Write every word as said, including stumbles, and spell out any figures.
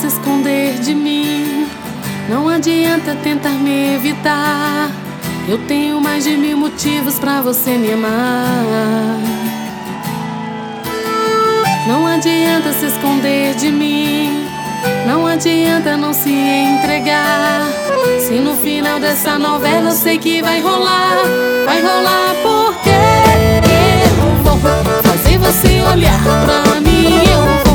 se esconder de mim, não adianta tentar me evitar. Eu tenho mais de mil motivos pra você me amar. Não adianta se esconder de mim, não adianta não se entregar. Se no final dessa novela eu sei que vai rolar, vai rolar porque eu vou fazer você olhar pra mim. Eu vou